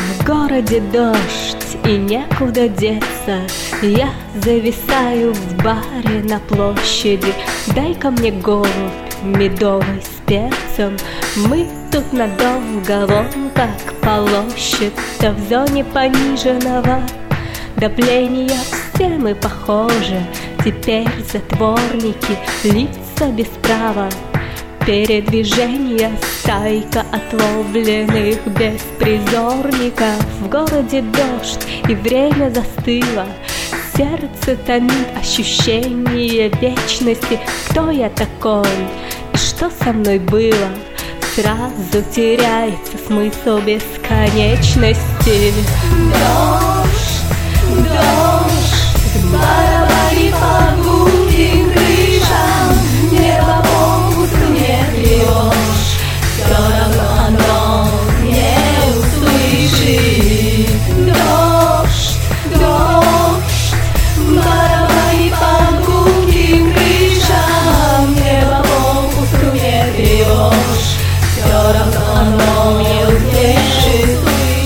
В городе дождь и некуда деться. Я зависаю в баре на площади. Дай-ка мне голубь медовый с перцем. Мы тут надолго, вон как полощется. В зоне пониженного давления все мы похожи. Теперь затворники, лица без права. Передвижение, стайка отловленных беспризорников. В городе дождь, и время застыло. Сердце томит ощущение вечности. Кто я такой и что со мной было? Сразу теряется смысл бесконечности. Дождь, дождь, барабани по гулким крышам. Небо попусту не бьешь, все равно оно не услышит. Дождь, дождь, барабани по гулким крышам. Небо попусту не бьешь, все равно оно не услышит.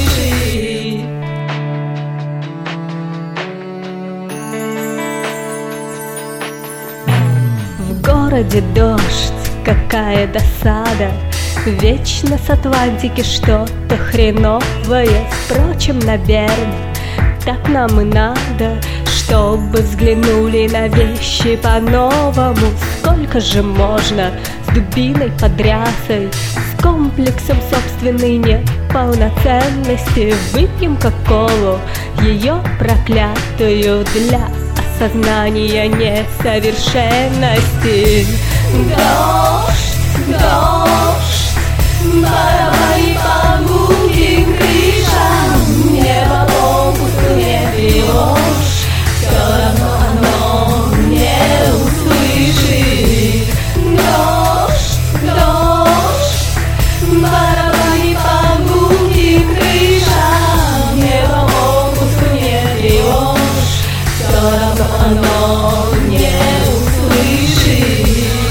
В городе дождь, какая досада. Вечно с Атлантики что-то хреновое. Впрочем, наверное, так нам и надо, чтобы взглянули на вещи по-новому. Сколько же можно с дубиной под рясой, с комплексом собственной неполноценности? Выпьем-ка колу, ее проклятую, для осознания несовершенности. Дождь, дождь, барабани по гулким крышам. Небо попусту не бьешь, все равно оно не услышит. Дождь, дождь, барабани по гулким крышам. Небо попусту не бьешь, все равно оно не услышит.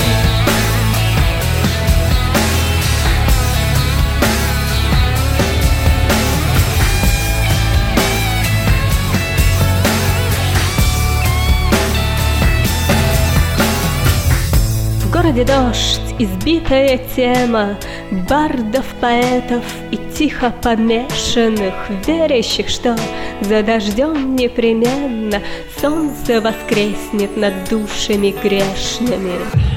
В городе дождь, избитая тема бардов, поэтов и тихо помешанных, верящих, что за дождем непременно солнце воскреснет над душами грешными.